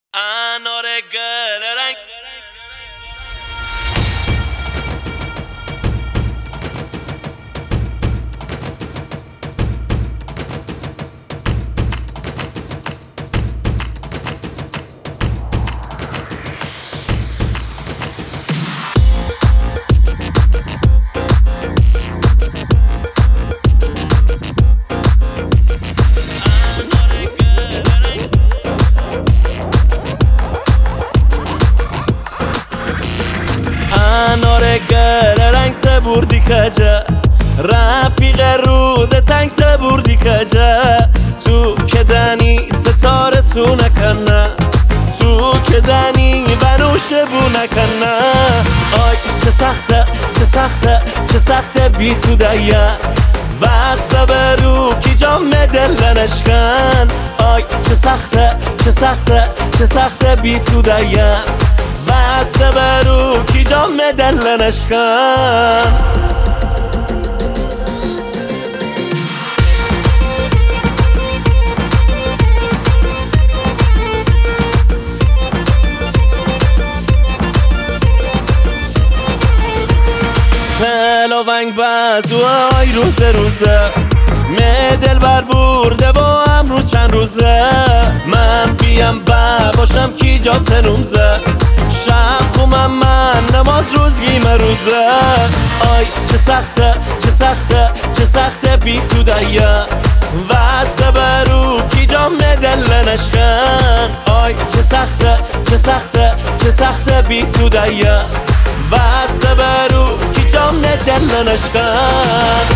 انار گل رنگ انار گل رنگ تبوردی کجا رفیق روز تنگ تبوردی کجا تو که دنی ستاره سو نکنه تو که دنی بنوشه بو نکنه آی چه سخته چه سخته چه سخته بی تو دیا و صبرو کی جام دل نشکن آی چه سخته چه سخته چه سخته بی تو دیا و صبرو کی جام دل نشکن خلا ونگ بس و آی روزه دل بر برده با امروز چند روزه من بیم باشم کی جا تنومزه شب خومم من نماز روزگی مروزه آی چه سخته چه سخته چه سخته بی تو دیا و صبرو کی جام دل نشکن آی چه سخته چه سخته چه سخته بی تو دیا و صبرو کی جام دل نشکن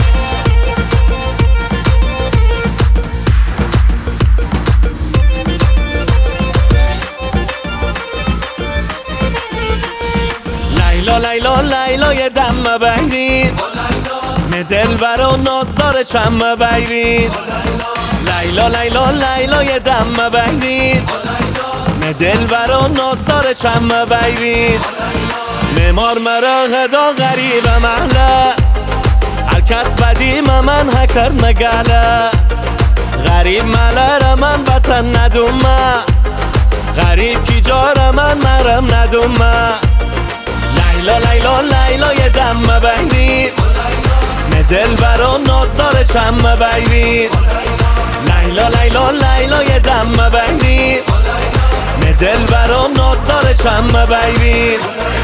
لیلا لیلا یه دم بگیرین دل برا نازدار چم بگیرین لیلا لیلا یه دم بگیرین دل برا نازدار چم بگیرین نمار مرا غدا غریب محله هر کس بدی من هکر مگله غریب مله را من بطن ندومه غریب کی جار من مرم ندومه لیلا لیلا یه دم بگیرین دل برا نازدار چم بگیرین لیلا لیلا یه دم بگیرین دل برا نازدار چم بگیرین